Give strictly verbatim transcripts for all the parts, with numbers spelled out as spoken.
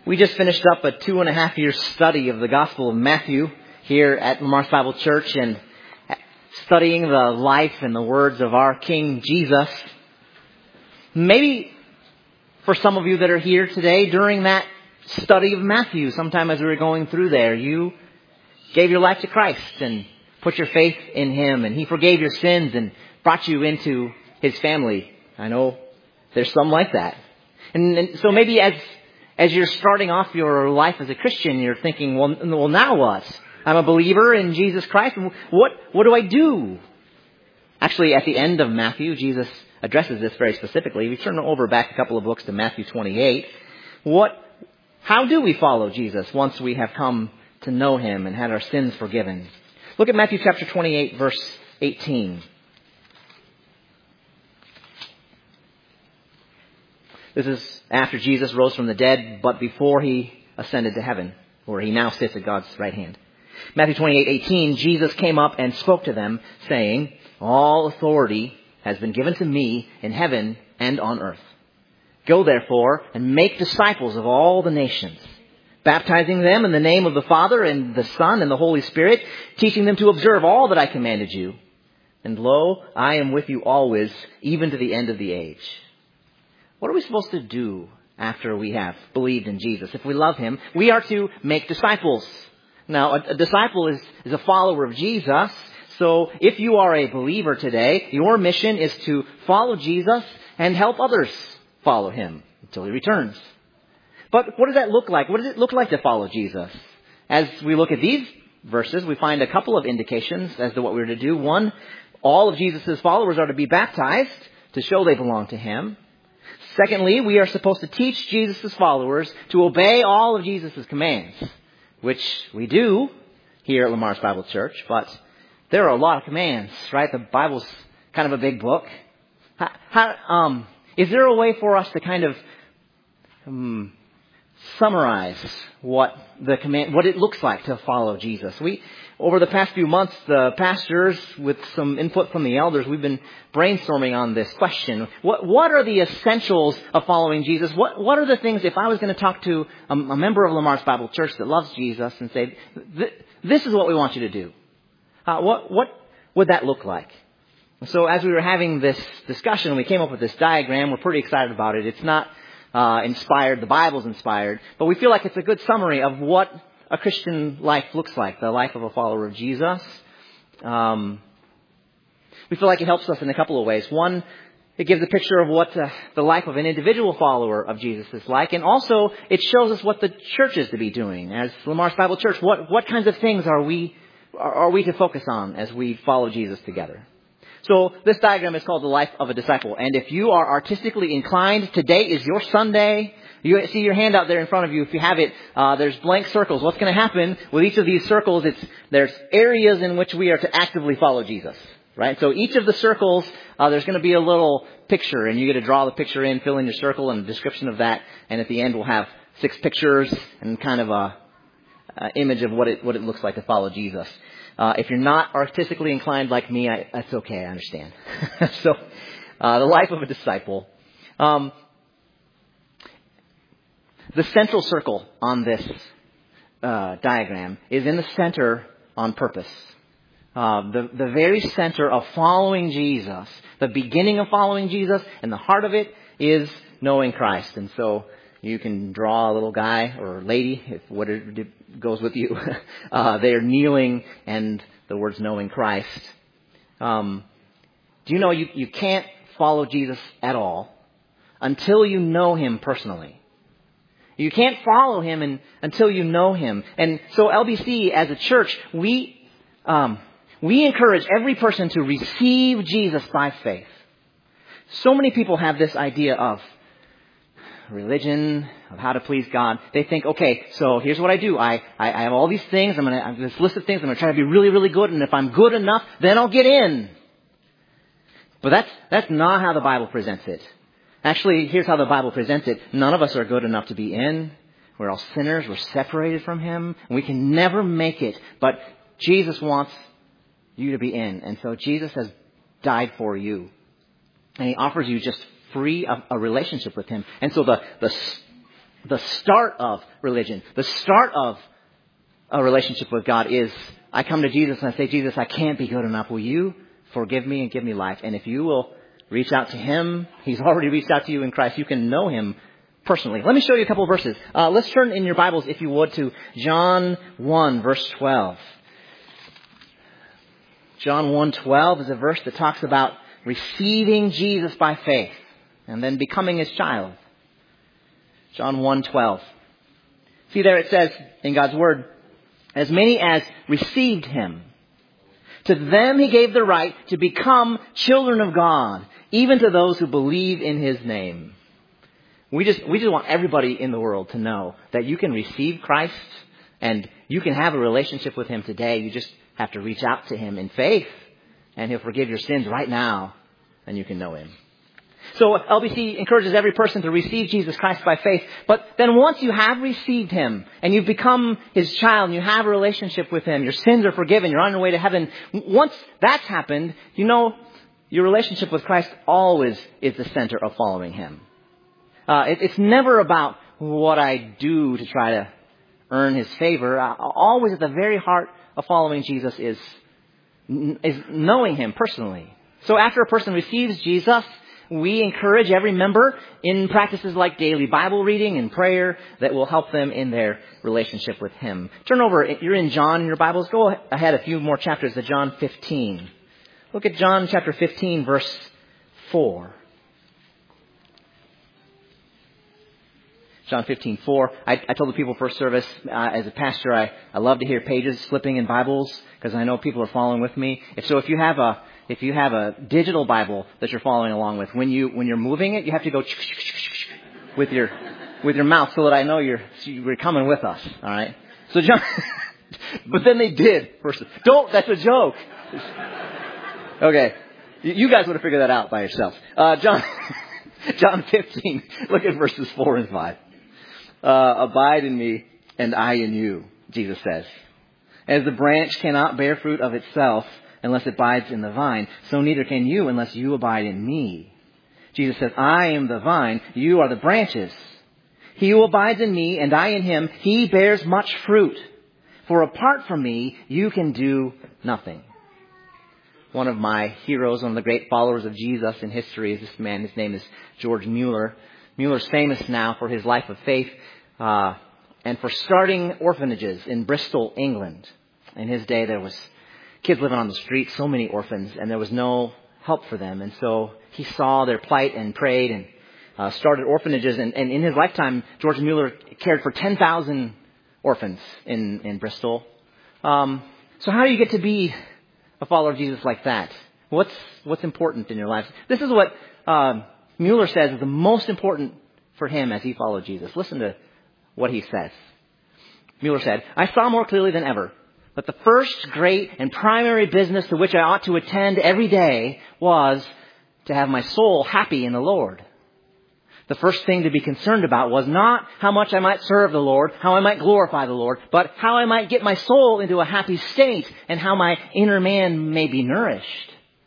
We just finished up a two and a half year study of the Gospel of Matthew here at Lamar's Bible Church, and studying the life and the words of our King Jesus. Maybe for some of you that are here today, during that study of Matthew, sometime as we were going through there, you gave your life to Christ and put your faith in Him, and He forgave your sins and brought you into His family. I know there's some like that. And, and so maybe as As you're starting off your life as a Christian, you're thinking, well, well, now what? I'm a believer in Jesus Christ. What, what do I do? Actually, at the end of Matthew, Jesus addresses this very specifically. We turn over back a couple of books to Matthew twenty-eight. What, how do we follow Jesus once we have come to know Him and had our sins forgiven? Look at Matthew chapter twenty-eight, verse eighteen. This is after Jesus rose from the dead, but before He ascended to heaven, where He now sits at God's right hand. Matthew twenty-eight eighteen, Jesus came up and spoke to them, saying, "All authority has been given to me in heaven and on earth. Go therefore and make disciples of all the nations, baptizing them in the name of the Father and the Son and the Holy Spirit, teaching them to observe all that I commanded you. And lo, I am with you always, even to the end of the age." What are we supposed to do after we have believed in Jesus? If we love Him, we are to make disciples. Now, a, a disciple is, is a follower of Jesus. So if you are a believer today, your mission is to follow Jesus and help others follow Him until He returns. But what does that look like? What does it look like to follow Jesus? As we look at these verses, we find a couple of indications as to what we're to do. One, all of Jesus' followers are to be baptized to show they belong to Him. Secondly, we are supposed to teach Jesus' followers to obey all of Jesus' commands, which we do here at Lamar's Bible Church, but there are a lot of commands, right? The Bible's kind of a big book. How, how, um, is there a way for us to kind of um, summarize what the command, what it looks like to follow Jesus? We, over the past few months, the pastors, with some input from the elders, we've been brainstorming on this question. What, what are the essentials of following Jesus? What, what are the things, if I was going to talk to a, a member of Lamar's Bible Church that loves Jesus and say, this is what we want you to do? Uh, what, what would that look like? So as we were having this discussion, we came up with this diagram. We're pretty excited about it. It's not uh, inspired. The Bible's inspired. But we feel like it's a good summary of what a Christian life looks like, the life of a follower of Jesus. Um, we feel like it helps us in a couple of ways. One, it gives a picture of what uh, the life of an individual follower of Jesus is like. And also, it shows us what the church is to be doing. As Lamar's Bible Church, what, what kinds of things are we, are, are we to focus on as we follow Jesus together? So this diagram is called the life of a disciple. And if you are artistically inclined, today is your Sunday. You see your hand out there in front of you. If you have it, uh, there's blank circles. What's going to happen with each of these circles? It's there's areas in which we are to actively follow Jesus, right? So each of the circles, uh, there's going to be a little picture, and you get to draw the picture in, fill in your circle, and a description of that. And at the end, we'll have six pictures and kind of a, a image of what it what it looks like to follow Jesus. Uh, if you're not artistically inclined like me, I, that's okay. I understand. so, uh, the life of a disciple. Um, The central circle on this uh, diagram is in the center on purpose. Uh, the, the very center of following Jesus, the beginning of following Jesus, and the heart of it is knowing Christ. And so you can draw a little guy or lady, if whatever goes with you. uh, they are kneeling, and the words knowing Christ. Um, do you know you, you can't follow Jesus at all until you know Him personally? You can't follow Him in, until you know Him. And so L B C, as a church, we um, we encourage every person to receive Jesus by faith. So many people have this idea of religion, of how to please God. They think, okay, so here's what I do. I, I, I have all these things. I'm going to have this list of things. I'm going to try to be really, really good. And if I'm good enough, then I'll get in. But that's that's not how the Bible presents it. Actually, here's how the Bible presents it. None of us are good enough to be in. We're all sinners. We're separated from Him. And we can never make it. But Jesus wants you to be in. And so Jesus has died for you. And He offers you just free a, a relationship with Him. And so the, the the start of religion, the start of a relationship with God is, I come to Jesus and I say, Jesus, I can't be good enough. Will you forgive me and give me life? And if you will reach out to him, he's already reached out to you in Christ. You can know him personally. Let me show you a couple of verses. Uh, let's turn in your Bibles, if you would, to John one, verse twelve. John one twelve is a verse that talks about receiving Jesus by faith and then becoming his child. John one twelve. See there it says in God's word, as many as received him, to them he gave the right to become children of God, even to those who believe in his name. We just, we just want everybody in the world to know that you can receive Christ and you can have a relationship with him today. You just have to reach out to him in faith and he'll forgive your sins right now and you can know him. So L B C encourages every person to receive Jesus Christ by faith. But then once you have received him and you've become his child and you have a relationship with him, your sins are forgiven, you're on your way to heaven. Once that's happened, you know your relationship with Christ always is the center of following him. Uh, it, it's never about what I do to try to earn his favor. Uh, always at the very heart of following Jesus is, is knowing him personally. So after a person receives Jesus, we encourage every member in practices like daily Bible reading and prayer that will help them in their relationship with him. Turn over, you're in John in your Bibles. Go ahead a few more chapters to John fifteen. Look at John chapter fifteen, verse four. John fifteen, four. I, I told the people first service, uh, as a pastor, I, I love to hear pages flipping in Bibles because I know people are following with me. If so, if you have a if you have a digital Bible that you're following along with, when you when you're moving it, you have to go with your with your mouth so that I know you're you're coming with us. All right. So John, but then they did. First, don't. That's a joke. Okay, you guys would have figured that out by yourselves. Uh, John John fifteen. Look at verses four and five. Uh, abide in me and I in you, Jesus says. As the branch cannot bear fruit of itself unless it abides in the vine, so neither can you unless you abide in me. Jesus says, I am the vine, you are the branches. He who abides in me and I in him, he bears much fruit. For apart from me, you can do nothing. One of my heroes, one of the great followers of Jesus in history is this man. His name is George Mueller. Mueller's famous now for his life of faith uh, and for starting orphanages in Bristol, England. In his day, there was kids living on the street, so many orphans, and there was no help for them. And so he saw their plight and prayed and uh, started orphanages. And, and in his lifetime, George Mueller cared for ten thousand orphans in, in Bristol. Um, so how do you get to be a follower of Jesus like that? What's what's important in your life? This is what um, Mueller says is the most important for him as he followed Jesus. Listen to what he says. Mueller said, I saw more clearly than ever that the first great and primary business to which I ought to attend every day was to have my soul happy in the Lord. The first thing to be concerned about was not how much I might serve the Lord, how I might glorify the Lord, but how I might get my soul into a happy state and how my inner man may be nourished.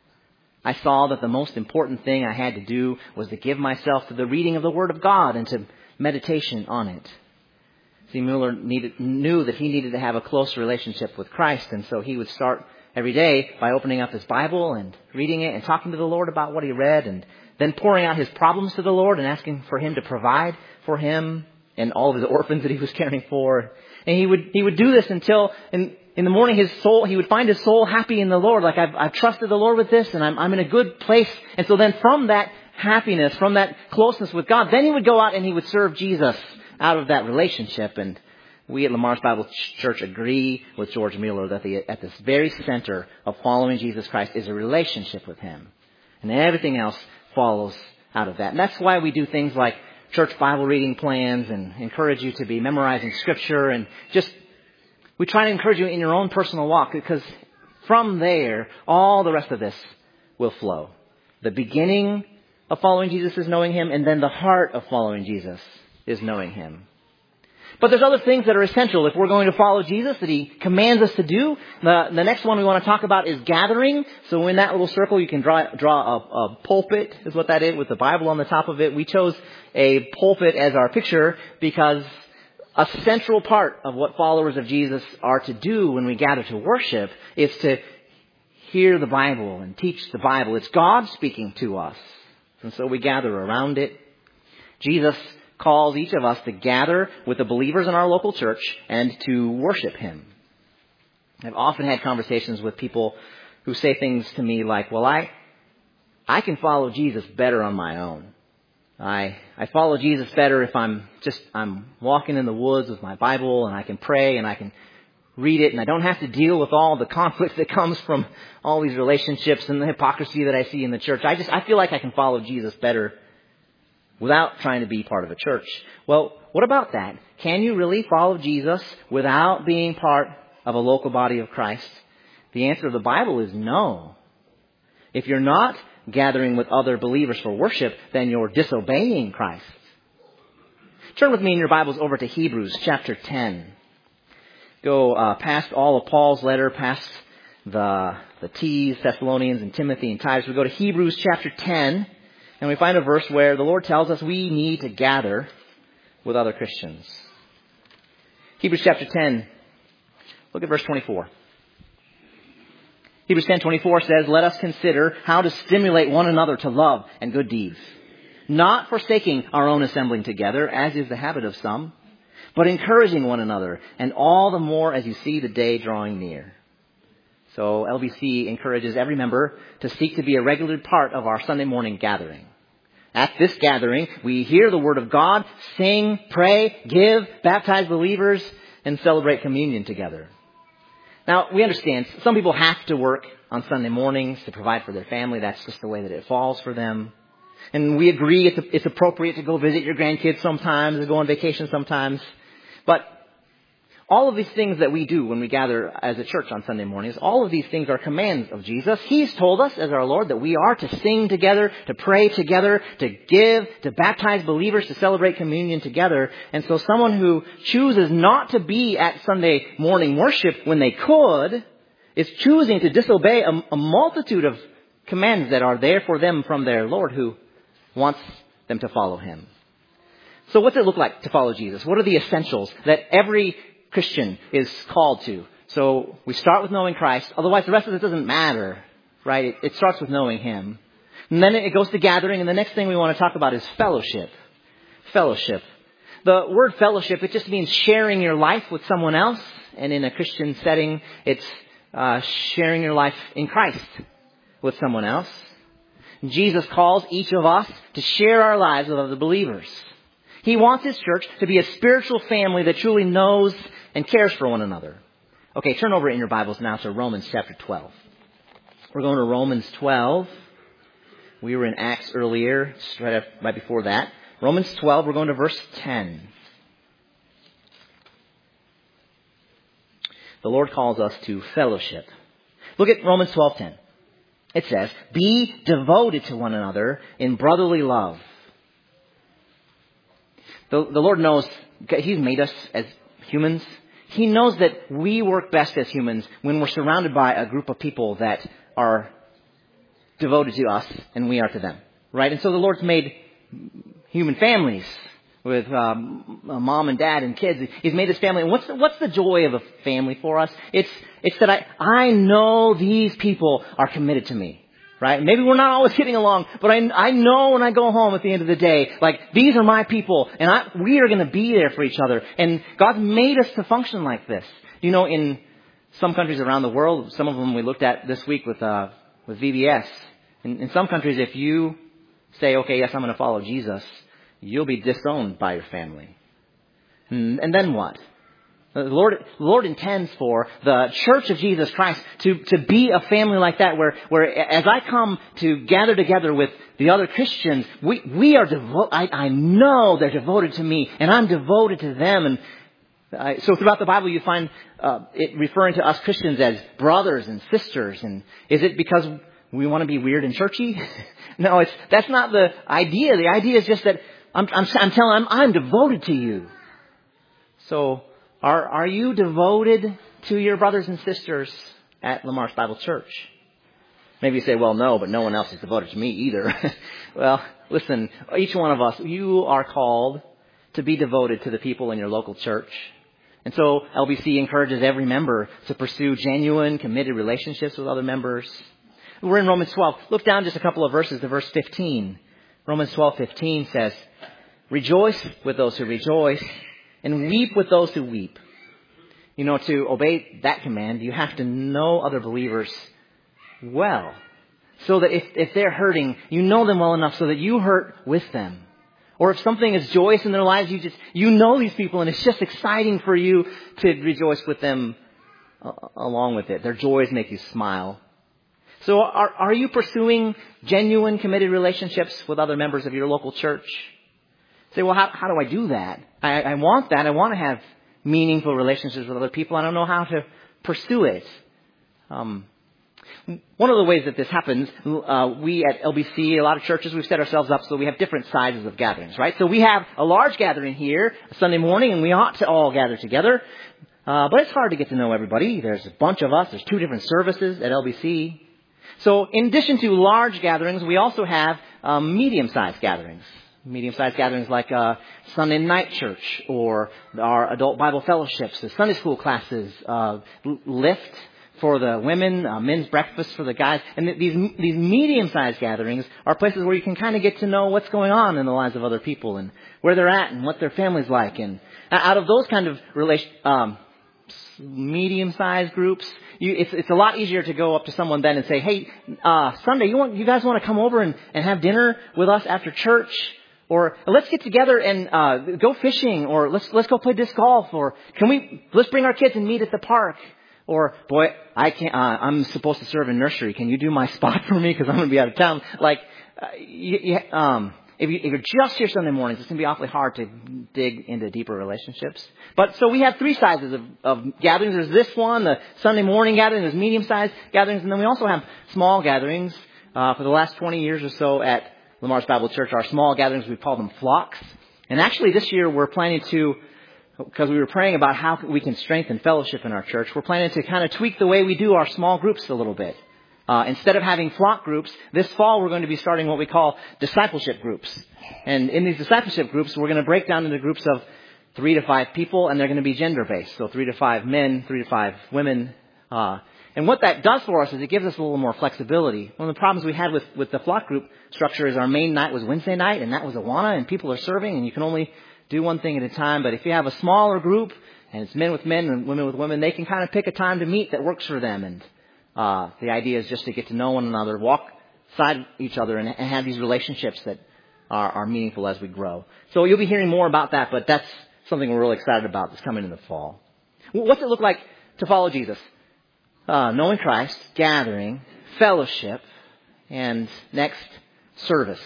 I saw that the most important thing I had to do was to give myself to the reading of the Word of God and to meditation on it. See, Mueller needed, knew that he needed to have a close relationship with Christ, and so he would start every day by opening up his Bible and reading it and talking to the Lord about what he read, and then pouring out his problems to the Lord and asking for him to provide for him and all of his orphans that he was caring for. And he would he would do this until in, in the morning his soul, he would find his soul happy in the Lord. Like, I've, I've trusted the Lord with this and I'm, I'm in a good place. And so then from that happiness, from that closeness with God, then he would go out and he would serve Jesus out of that relationship. And we at Lamar's Bible Church agree with George Mueller that the, at this very center of following Jesus Christ is a relationship with him. And everything else follows out of that. And that's why we do things like church Bible reading plans and encourage you to be memorizing Scripture, and just we try to encourage you in your own personal walk, because from there all the rest of this will flow. The beginning of following Jesus is knowing him, and then the heart of following Jesus is knowing him. But there's other things that are essential if we're going to follow Jesus that he commands us to do. The, the next one we want to talk about is gathering. So in that little circle, you can draw, draw a, a pulpit, is what that is, with the Bible on the top of it. We chose a pulpit as our picture because a central part of what followers of Jesus are to do when we gather to worship is to hear the Bible and teach the Bible. It's God speaking to us. And so we gather around it. Jesus calls each of us to gather with the believers in our local church and to worship him. I've often had conversations with people who say things to me like, well, I I can follow Jesus better on my own. I I follow Jesus better if I'm just I'm walking in the woods with my Bible and I can pray and I can read it and I don't have to deal with all the conflict that comes from all these relationships and the hypocrisy that I see in the church. I just I feel like I can follow Jesus better without trying to be part of a church. Well, what about that? Can you really follow Jesus without being part of a local body of Christ? The answer of the Bible is no. If you're not gathering with other believers for worship, then you're disobeying Christ. Turn with me in your Bibles over to Hebrews chapter ten. Go uh, past all of Paul's letter, past the, the T's, Thessalonians and Timothy and Titus. We go to Hebrews chapter ten. And we find a verse where the Lord tells us we need to gather with other Christians. Hebrews chapter ten, look at verse twenty-four. Hebrews ten twenty-four says, let us consider how to stimulate one another to love and good deeds, not forsaking our own assembling together, as is the habit of some, but encouraging one another, and all the more as you see the day drawing near. So L B C encourages every member to seek to be a regular part of our Sunday morning gathering. At this gathering, we hear the Word of God, sing, pray, give, baptize believers, and celebrate communion together. Now, we understand some people have to work on Sunday mornings to provide for their family. That's just the way that it falls for them. And we agree it's, it's appropriate to go visit your grandkids sometimes, to go on vacation sometimes. But all of these things that we do when we gather as a church on Sunday mornings, all of these things are commands of Jesus. He's told us as our Lord that we are to sing together, to pray together, to give, to baptize believers, to celebrate communion together. And so someone who chooses not to be at Sunday morning worship when they could is choosing to disobey a, a multitude of commands that are there for them from their Lord who wants them to follow him. So what's it look like to follow Jesus? What are the essentials that every Christian is called to? So we start with knowing Christ. Otherwise, the rest of it doesn't matter, right? It, it starts with knowing him. And then it goes to gathering. And the next thing we want to talk about is fellowship. Fellowship. The word fellowship, it just means sharing your life with someone else. And in a Christian setting, it's uh, sharing your life in Christ with someone else. Jesus calls each of us to share our lives with other believers. He wants his church to be a spiritual family that truly knows and cares for one another. Okay, turn over in your Bibles now to Romans chapter twelve. We're going to Romans twelve. We were in Acts earlier, just right, after, right before that. Romans twelve, we're going to verse ten. The Lord calls us to fellowship. Look at Romans twelve ten. It says, be devoted to one another in brotherly love. The, the Lord knows, he's made us as humans. He knows that we work best as humans when we're surrounded by a group of people that are devoted to us and we are to them. Right? And so the Lord's made human families with um, a mom and dad and kids. He's made this family. And what's the, what's the joy of a family for us? It's it's that I, I know these people are committed to me. Right? Maybe we're not always getting along, but I, I know when I go home at the end of the day, like, these are my people, and I, we are going to be there for each other. And God's made us to function like this. You know, in some countries around the world, some of them we looked at this week with uh, with V B S. In, in some countries, if you say, okay, yes, I'm going to follow Jesus, you'll be disowned by your family. And, and then what? The Lord, the Lord intends for the Church of Jesus Christ to, to be a family like that, where, where as I come to gather together with the other Christians, we, we are devoted. I, I know they're devoted to me, and I'm devoted to them. And I, so throughout the Bible, you find uh, it referring to us Christians as brothers and sisters. And is it because we want to be weird and churchy? No, it's that's not the idea. The idea is just that I'm, I'm, I'm telling I'm, I'm devoted to you. So are, are you devoted to your brothers and sisters at Lamar's Bible Church? Maybe you say, well, no, but no one else is devoted to me either. Well, listen, each one of us, you are called to be devoted to the people in your local church. And so L B C encourages every member to pursue genuine, committed relationships with other members. We're in Romans twelve. Look down just a couple of verses to verse fifteen. Romans twelve fifteen says, rejoice with those who rejoice and weep with those who weep. You know, to obey that command, you have to know other believers well. So that if, if they're hurting, you know them well enough so that you hurt with them. Or if something is joyous in their lives, you just, you know these people and it's just exciting for you to rejoice with them uh, along with it. Their joys make you smile. So are, are you pursuing genuine, committed relationships with other members of your local church? Say, well, how, how do I do that? I, I want that. I want to have meaningful relationships with other people. I don't know how to pursue it. Um, One of the ways that this happens, uh, we at L B C, a lot of churches, we've set ourselves up so we have different sizes of gatherings, right? So we have a large gathering here Sunday morning, and we ought to all gather together. Uh, but it's hard to get to know everybody. There's a bunch of us. There's two different services at L B C. So in addition to large gatherings, we also have um, medium-sized gatherings. Medium-sized gatherings like uh, Sunday night church or our adult Bible fellowships, the Sunday school classes, uh, Lift for the women, uh, men's breakfast for the guys. And th- these these medium-sized gatherings are places where you can kind of get to know what's going on in the lives of other people and where they're at and what their family's like. And out of those kind of relation, um, medium-sized groups, you, it's it's a lot easier to go up to someone then and say, hey, uh, Sunday, you want you guys want to come over and, and have dinner with us after church? Or let's get together and uh, go fishing, or let's let's go play disc golf, or can we let's bring our kids and meet at the park. Or, boy, I can't, uh, I'm supposed to serve in nursery. Can you do my spot for me? Because I'm going to be out of town. Like, uh, you, you, um, if, you, if you're just here Sunday mornings, it's going to be awfully hard to dig into deeper relationships. But so we have three sizes of, of gatherings. There's this one, the Sunday morning gathering. There's medium-sized gatherings. And then we also have small gatherings. Uh, for the last twenty years or so at Lamar's Bible Church, our small gatherings, we call them flocks. And actually this year we're planning to, because we were praying about how we can strengthen fellowship in our church, we're planning to kind of tweak the way we do our small groups a little bit. Uh, instead of having flock groups, this fall we're going to be starting what we call discipleship groups. And in these discipleship groups, we're going to break down into groups of three to five people, and they're going to be gender-based. So three to five men, three to five women. Uh, and what that does for us is it gives us a little more flexibility. One of the problems we had with, with the flock group structure is our main night was Wednesday night, and that was Awana, and people are serving, and you can only do one thing at a time. But if you have a smaller group and it's men with men and women with women, they can kind of pick a time to meet that works for them. And uh, the idea is just to get to know one another, walk beside each other, and, and have these relationships that are, are meaningful as we grow. So you'll be hearing more about that, but that's something we're really excited about that's coming in the fall. What's it look like to follow Jesus? Uh, knowing Christ, gathering, fellowship, and next, service.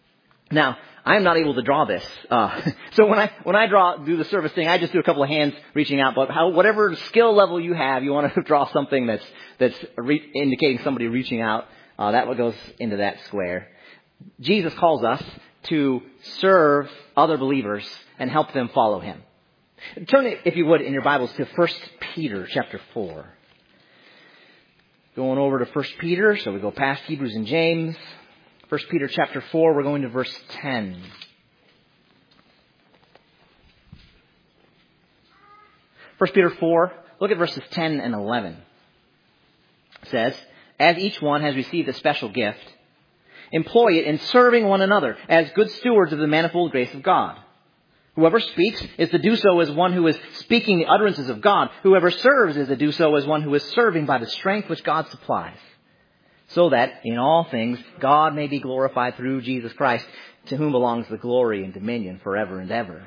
Now, I'm not able to draw this. Uh, so when I when I draw do the service thing, I just do a couple of hands reaching out. But how, whatever skill level you have, you want to draw something that's that's re- indicating somebody reaching out. Uh, that what goes into that square. Jesus calls us to serve other believers and help them follow Him. Turn, if you would, in your Bibles to First Peter chapter four. Going over to First Peter, so we go past Hebrews and James. First Peter chapter four, we're going to verse ten. First Peter four, look at verses ten and eleven. It says, as each one has received a special gift, employ it in serving one another as good stewards of the manifold grace of God. Whoever speaks is to do so as one who is speaking the utterances of God. Whoever serves is to do so as one who is serving by the strength which God supplies. So that in all things God may be glorified through Jesus Christ, to whom belongs the glory and dominion forever and ever.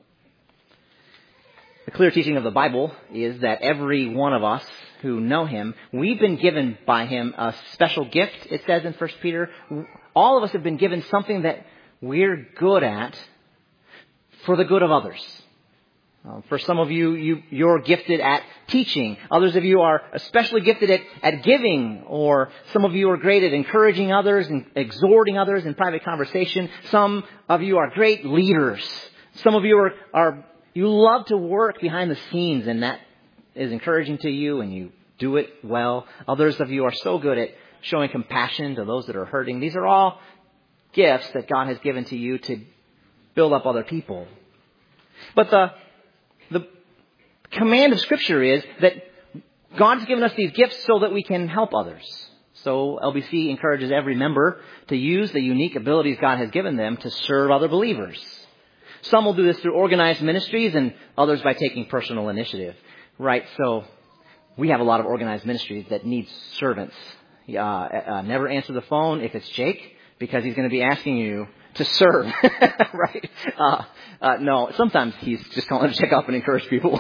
The clear teaching of the Bible is that every one of us who know Him, we've been given by Him a special gift, it says in First Peter. All of us have been given something that we're good at for the good of others. Uh, for some of you, you, you're gifted at teaching. Others of you are especially gifted at, at giving. Or some of you are great at encouraging others and exhorting others in private conversation. Some of you are great leaders. Some of you are, are you love to work behind the scenes, and that is encouraging to you, and you do it well. Others of you are so good at showing compassion to those that are hurting. These are all gifts that God has given to you to build up other people. But the the command of Scripture is that God's given us these gifts so that we can help others. So L B C encourages every member to use the unique abilities God has given them to serve other believers. Some will do this through organized ministries and others by taking personal initiative. Right, so we have a lot of organized ministries that need servants. Uh, uh, never answer the phone if it's Jake, because he's going to be asking you to serve. Right? Uh, uh, no, sometimes he's just calling to check up and encourage people.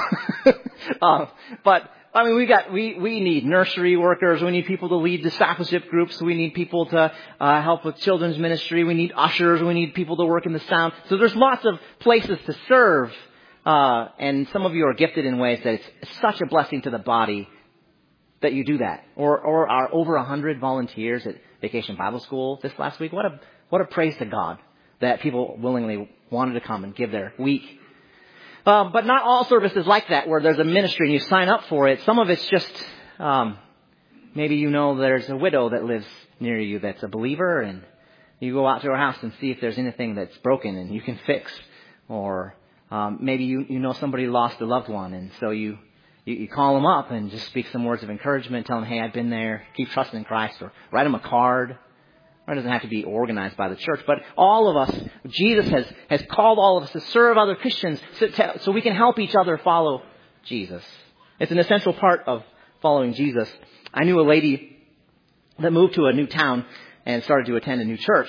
uh, but I mean, we got we we need nursery workers. We need people to lead discipleship groups. We need people to uh, help with children's ministry. We need ushers. We need people to work in the sound. So there's lots of places to serve. Uh, and some of you are gifted in ways that it's such a blessing to the body that you do that. Or or our over a hundred volunteers at Vacation Bible School this last week. What a what a praise to God that people willingly wanted to come and give their week. Uh, but not all services like that, where there's a ministry and you sign up for it. Some of it's just, um, maybe you know there's a widow that lives near you that's a believer, and you go out to her house and see if there's anything that's broken and you can fix. Or um, maybe you, you know somebody lost a loved one, and so you, you, you call them up and just speak some words of encouragement, tell them, hey, I've been there, keep trusting in Christ, or write them a card. It doesn't have to be organized by the church, but all of us, Jesus has, has called all of us to serve other Christians so, to, so we can help each other follow Jesus. It's an essential part of following Jesus. I knew a lady that moved to a new town and started to attend a new church.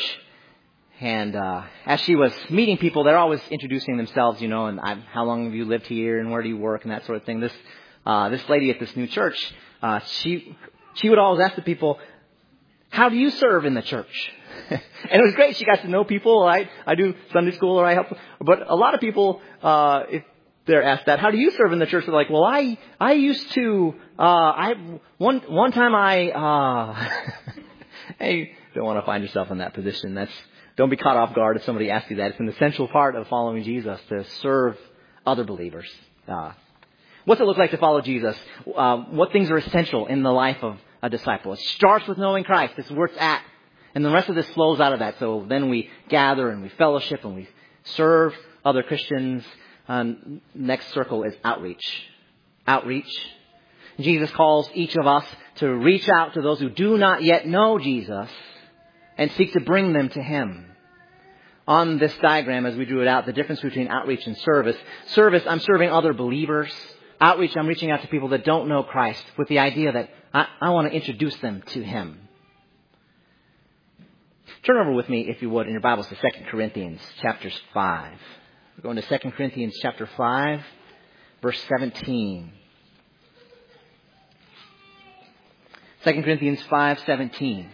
And uh, as she was meeting people, they're always introducing themselves, you know, and I, how long have you lived here and where do you work and that sort of thing. This uh, this lady at this new church, uh, she she would always ask the people, how do you serve in the church? And it was great. She got to know people. I, I do Sunday school or I help. But a lot of people, uh, if they're asked that, how do you serve in the church? They're like, well, I, I used to, uh, I, one, one time I, uh, hey, don't want to find yourself in that position. That's, don't be caught off guard if somebody asks you that. It's an essential part of following Jesus to serve other believers. Uh, what's it look like to follow Jesus? Uh, what things are essential in the life of a disciple? It starts with knowing Christ. This is where it's at. And the rest of this flows out of that. So then we gather and we fellowship and we serve other Christians. Um, next circle is outreach. Outreach. Jesus calls each of us to reach out to those who do not yet know Jesus and seek to bring them to Him. On this diagram, as we drew it out, the difference between outreach and service. Service, I'm serving other believers. Outreach, I'm reaching out to people that don't know Christ with the idea that I, I want to introduce them to Him. Turn over with me, if you would, in your Bibles to Second Corinthians chapter five. We're going to Second Corinthians chapter five, verse seventeen. Second Corinthians five seventeen.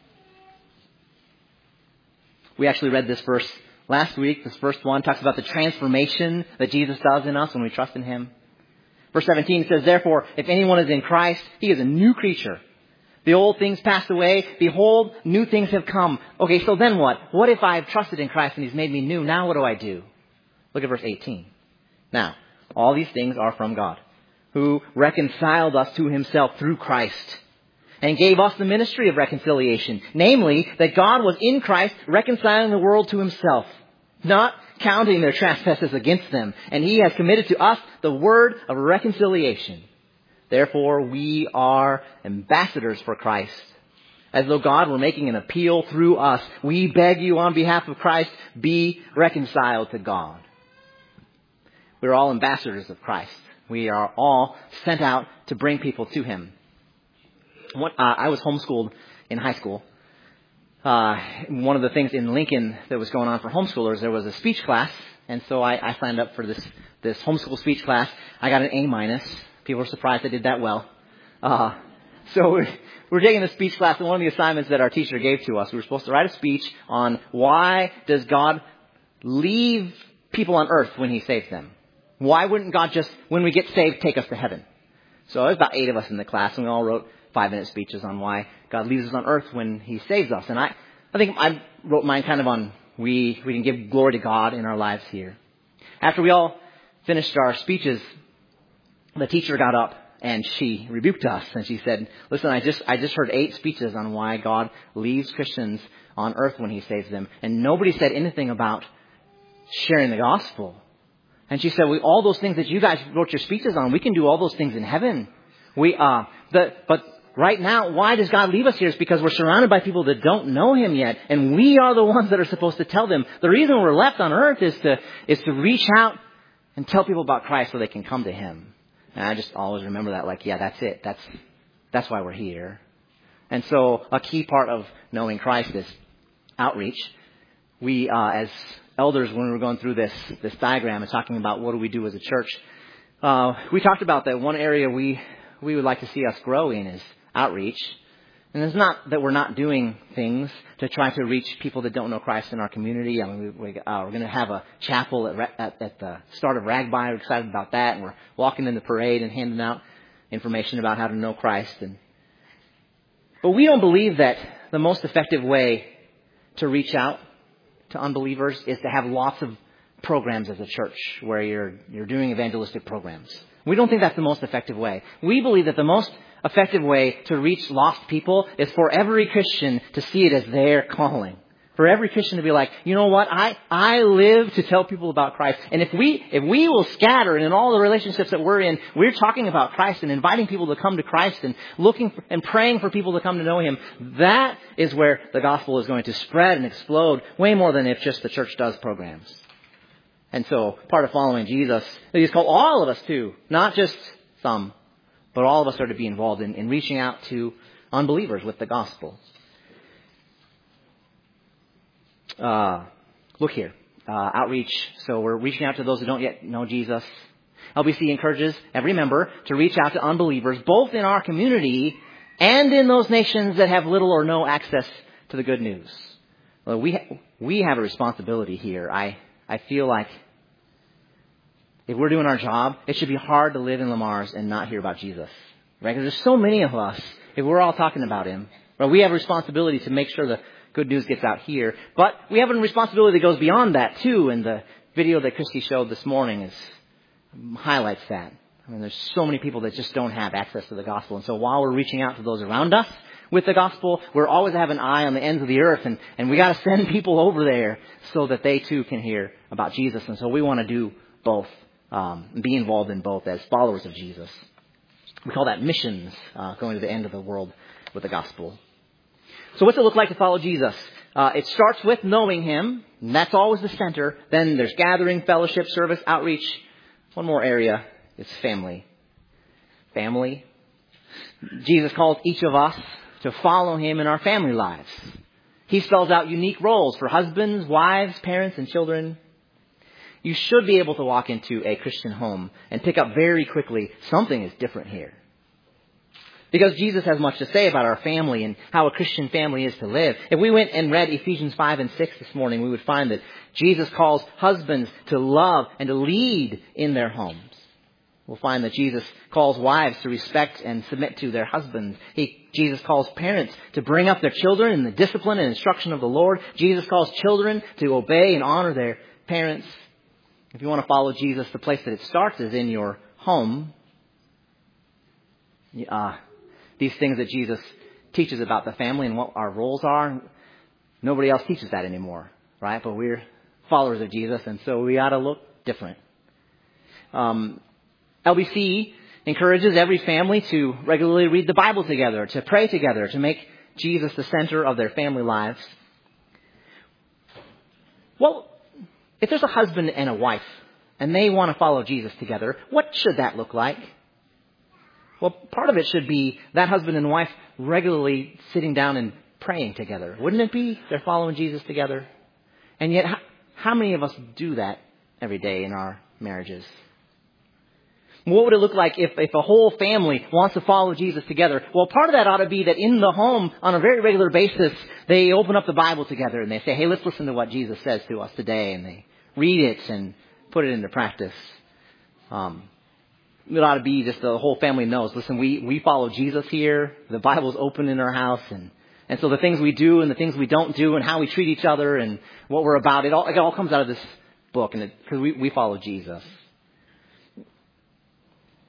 We actually read this verse last week. This first one talks about the transformation that Jesus does in us when we trust in Him. Verse seventeen says, therefore, if anyone is in Christ, he is a new creature. The old things passed away. Behold, new things have come. Okay, so then what? What if I've trusted in Christ and He's made me new? Now what do I do? Look at verse eighteen. Now, all these things are from God, who reconciled us to Himself through Christ and gave us the ministry of reconciliation. Namely, that God was in Christ reconciling the world to Himself, not counting their trespasses against them. And He has committed to us the word of reconciliation. Therefore, we are ambassadors for Christ. As though God were making an appeal through us. We beg you on behalf of Christ, be reconciled to God. We're all ambassadors of Christ. We are all sent out to bring people to Him. What, uh, I was homeschooled in high school. Uh, one of the things in Lincoln that was going on for homeschoolers, there was a speech class. And so I, I signed up for this, this homeschool speech class. I got an A minus. People were surprised I did that well. Uh, so we're, we're taking the speech class, and one of the assignments that our teacher gave to us, we were supposed to write a speech on why does God leave people on earth when He saves them? Why wouldn't God just, when we get saved, take us to heaven? So there was about eight of us in the class, and we all wrote five-minute speeches on why God leaves us on earth when He saves us. And I, I think I wrote mine kind of on we, we can give glory to God in our lives here. After we all finished our speeches, the teacher got up and she rebuked us and she said, listen, I just, I just heard eight speeches on why God leaves Christians on earth when he saves them. And nobody said anything about sharing the gospel. And she said, well, all those things that you guys wrote your speeches on, we can do all those things in heaven. We, uh, the, but right now, why does God leave us here? It's because we're surrounded by people that don't know him yet. And we are the ones that are supposed to tell them. The reason we're left on earth is to, is to reach out and tell people about Christ so they can come to him. And I just always remember that, like, yeah, that's it. That's, that's why we're here. And so a key part of knowing Christ is outreach. We, uh, as elders, when we were going through this, this diagram and talking about what do we do as a church, uh, we talked about that one area we, we would like to see us grow in is outreach. And it's not that we're not doing things to try to reach people that don't know Christ in our community. I mean, we, we, uh, we're going to have a chapel at, at, at the start of Ragby. We're excited about that. And we're walking in the parade and handing out information about how to know Christ. And, but we don't believe that the most effective way to reach out to unbelievers is to have lots of programs as a church where you're, you're doing evangelistic programs. We don't think that's the most effective way. We believe that the most effective way to reach lost people is for every Christian to see it as their calling. For every Christian to be like, you know what? I, I live to tell people about Christ. And if we, if we will scatter and in all the relationships that we're in, we're talking about Christ and inviting people to come to Christ and looking for, and praying for people to come to know him. That is where the gospel is going to spread and explode way more than if just the church does programs. And so part of following Jesus, he's called all of us to, not just some, but all of us are to be involved in, in reaching out to unbelievers with the gospel. Uh, look here, uh, outreach. So we're reaching out to those who don't yet know Jesus. L B C encourages every member to reach out to unbelievers, both in our community and in those nations that have little or no access to the good news. Well, we ha- we have a responsibility here. I I feel like if we're doing our job, it should be hard to live in Lamar's and not hear about Jesus, right? Because there's so many of us. If we're all talking about him, well, we have a responsibility to make sure the good news gets out here. But we have a responsibility that goes beyond that too. And the video that Christy showed this morning is highlights that. I mean, there's so many people that just don't have access to the gospel. And so while we're reaching out to those around us with the gospel, we're always have an eye on the ends of the earth. And, and we got to send people over there so that they too can hear about Jesus. And so we want to do both. Um, be involved in both as followers of Jesus. We call that missions, uh, going to the end of the world with the gospel. So what's it look like to follow Jesus? Uh, it starts with knowing him, and that's always the center. Then there's gathering, fellowship, service, outreach. One more area is family. Family. Jesus calls each of us to follow him in our family lives. He spells out unique roles for husbands, wives, parents, and children. You should be able to walk into a Christian home and pick up very quickly something is different here. Because Jesus has much to say about our family and how a Christian family is to live. If we went and read Ephesians five and six this morning, we would find that Jesus calls husbands to love and to lead in their homes. We'll find that Jesus calls wives to respect and submit to their husbands. He, Jesus calls parents to bring up their children in the discipline and instruction of the Lord. Jesus calls children to obey and honor their parents. If you want to follow Jesus, the place that it starts is in your home. Uh, these things that Jesus teaches about the family and what our roles are, nobody else teaches that anymore, right? But we're followers of Jesus, and so we ought to look different. Um, L B C encourages every family to regularly read the Bible together, to pray together, to make Jesus the center of their family lives. Well, if there's a husband and a wife and they want to follow Jesus together, what should that look like? Well, part of it should be that husband and wife regularly sitting down and praying together. Wouldn't it be? They're following Jesus together. And yet, how, how many of us do that every day in our marriages? What would it look like if, if a whole family wants to follow Jesus together? Well, part of that ought to be that in the home, on a very regular basis, they open up the Bible together and they say, hey, let's listen to what Jesus says to us today. And they read it and put it into practice. Um, it ought to be just the whole family knows, listen, we, we follow Jesus here. The Bible's open in our house. And, and so the things we do and the things we don't do and how we treat each other and what we're about, it all, it all comes out of this book, and because we, we follow Jesus.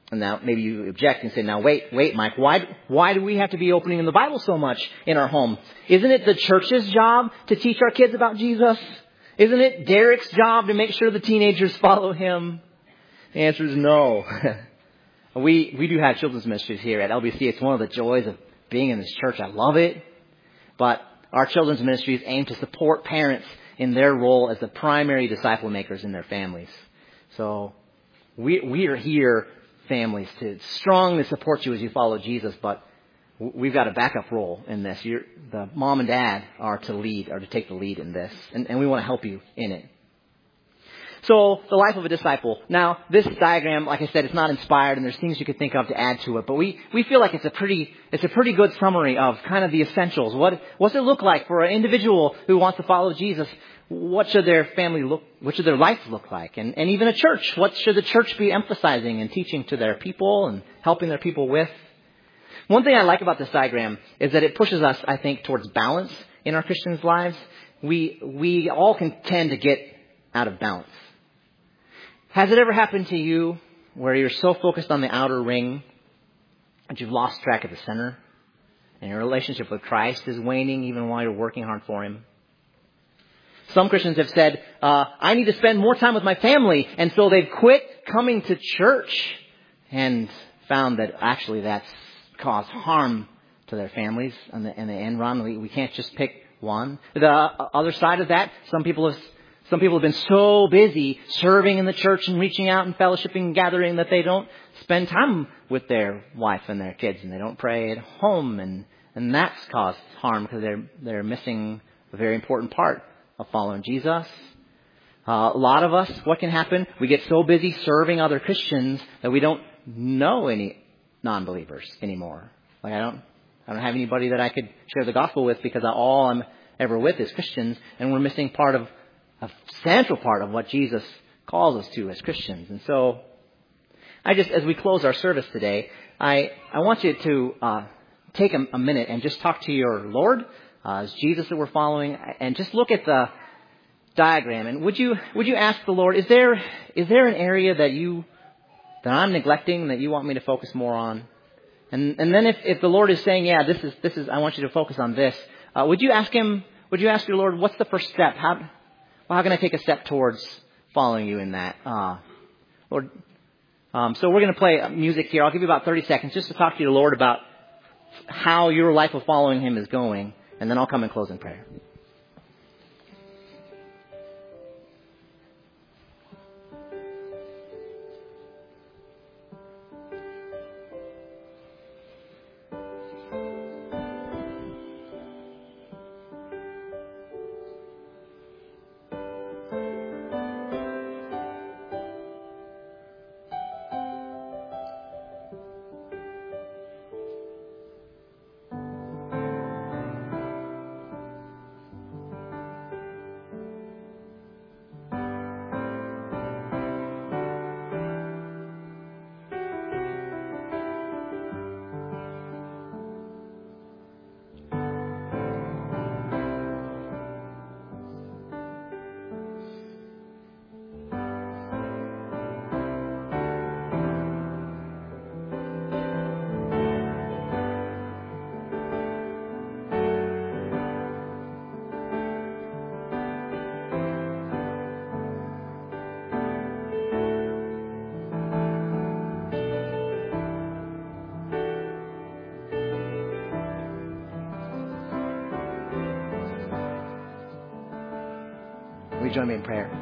And now maybe you object and say, now wait, wait, Mike, why, why do we have to be opening in the Bible so much in our home? Isn't it the church's job to teach our kids about Jesus? Isn't it Derek's job to make sure the teenagers follow him? The answer is no. we, we do have children's ministries here at L B C. It's one of the joys of being in this church. I love it. But our children's ministries aim to support parents in their role as the primary disciple makers in their families. So we, we are here, families, to strongly support you as you follow Jesus, but we've got a backup role in this. You're, the mom and dad are to lead, are to take the lead in this, and, and we want to help you in it. So, the life of a disciple. Now, this diagram, like I said, it's not inspired, and there's things you could think of to add to it, but we, we feel like it's a pretty, it's a pretty good summary of kind of the essentials. What, what's it look like for an individual who wants to follow Jesus? What should their family look, what should their life look like? And, and even a church. What should the church be emphasizing and teaching to their people and helping their people with? One thing I like about this diagram is that it pushes us, I think, towards balance in our Christians' lives. We, we all can tend to get out of balance. Has it ever happened to you where you're so focused on the outer ring that you've lost track of the center? And your relationship with Christ is waning even while you're working hard for Him? Some Christians have said, uh, I need to spend more time with my family. And so they've quit coming to church and found that actually that's caused harm to their families in the, in the end run. We, we can't just pick one. The other side of that, some people have Some people have been so busy serving in the church and reaching out and fellowshipping and gathering that they don't spend time with their wife and their kids, and they don't pray at home, and, and that's caused harm because they're they're missing a very important part of following Jesus. Uh, a lot of us, what can happen? We get so busy serving other Christians that we don't know any non-believers anymore. Like I don't I don't have anybody that I could share the gospel with because all I'm ever with is Christians, and we're missing part of a central part of what Jesus calls us to as Christians. And so, I just, as we close our service today, I, I want you to uh, take a, a minute and just talk to your Lord, uh, as Jesus that we're following, and just look at the diagram. And would you would you ask the Lord, is there is there an area that you that I'm neglecting that you want me to focus more on? And and then if, if the Lord is saying, yeah, this is this is I want you to focus on this, uh, would you ask Him? Would you ask your Lord, what's the first step? How Well, how can I take a step towards following you in that? Uh, Lord, um, so we're going to play music here. I'll give you about thirty seconds just to talk to your Lord about how your life of following Him is going, and then I'll come and close in prayer. Will you join me in prayer?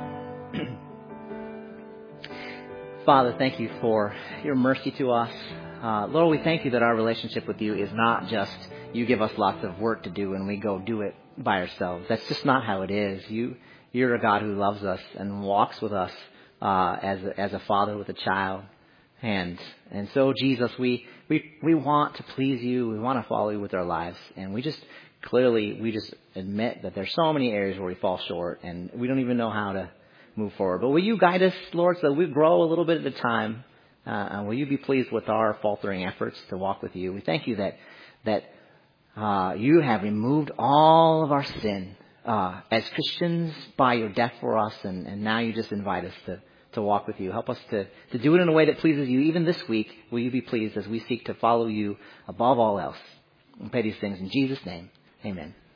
Father, thank you for your mercy to us. Uh, Lord, we thank you that our relationship with you is not just you give us lots of work to do and we go do it by ourselves. That's just not how it is. You, you're a God who loves us and walks with us uh, as a, as a father with a child. And and so, Jesus, we, we, we want to please you. We want to follow you with our lives. And we just clearly, we just admit that there's so many areas where we fall short and we don't even know how to move forward. But will you guide us, Lord, so that we grow a little bit at a time? Uh, and will you be pleased with our faltering efforts to walk with you? We thank you that that uh, you have removed all of our sin uh, as Christians by your death for us. And, and now you just invite us to, to walk with you. Help us to, to do it in a way that pleases you. Even this week, will you be pleased as we seek to follow you above all else? We pray these things in Jesus' name. Amen.